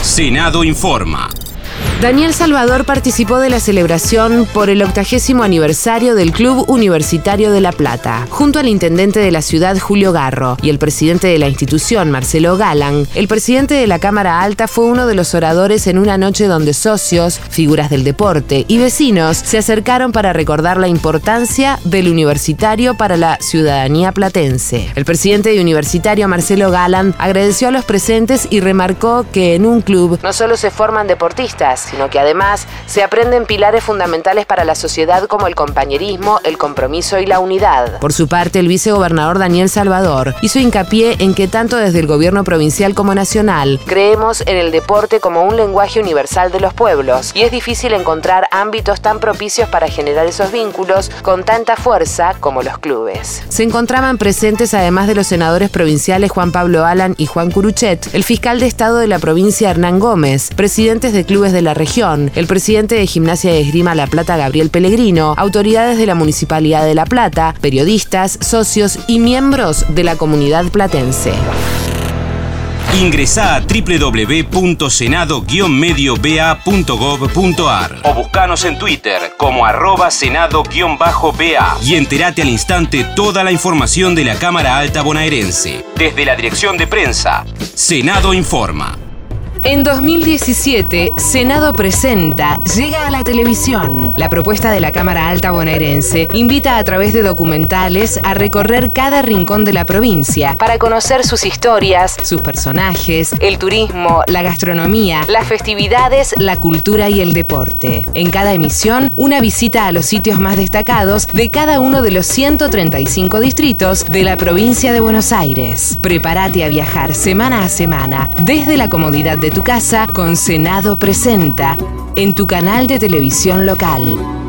Senado informa. Daniel Salvador participó de la celebración por el 80º aniversario del Club Universitario de La Plata. Junto al intendente de la ciudad, Julio Garro, y el presidente de la institución, Marcelo Galán, el presidente de la Cámara Alta fue uno de los oradores en una noche donde socios, figuras del deporte y vecinos se acercaron para recordar la importancia del universitario para la ciudadanía platense. El presidente de Universitario, Marcelo Galán, agradeció a los presentes y remarcó que en un club no solo se forman deportistas, sino que además se aprenden pilares fundamentales para la sociedad como el compañerismo, el compromiso y la unidad. Por su parte, el vicegobernador Daniel Salvador hizo hincapié en que tanto desde el gobierno provincial como nacional creemos en el deporte como un lenguaje universal de los pueblos y es difícil encontrar ámbitos tan propicios para generar esos vínculos con tanta fuerza como los clubes. Se encontraban presentes, además de los senadores provinciales Juan Pablo Alan y Juan Curuchet, el fiscal de Estado de la provincia Hernán Gómez, presidentes de clubes de la región, el presidente de Gimnasia de Esgrima La Plata Gabriel Pellegrino, autoridades de la Municipalidad de La Plata, periodistas, socios y miembros de la comunidad platense. Ingresá a www.senado-medioba.gov.ar o buscanos en Twitter como @senado-ba y entérate al instante toda la información de la Cámara Alta bonaerense. Desde la dirección de prensa, Senado informa. En 2017, Senado Presenta llega a la televisión. La propuesta de la Cámara Alta bonaerense invita a través de documentales a recorrer cada rincón de la provincia para conocer sus historias, sus personajes, el turismo, la gastronomía, las festividades, la cultura y el deporte. En cada emisión, una visita a los sitios más destacados de cada uno de los 135 distritos de la provincia de Buenos Aires. Prepárate a viajar semana a semana desde la comodidad de tu casa con Senado Presenta en tu canal de televisión local.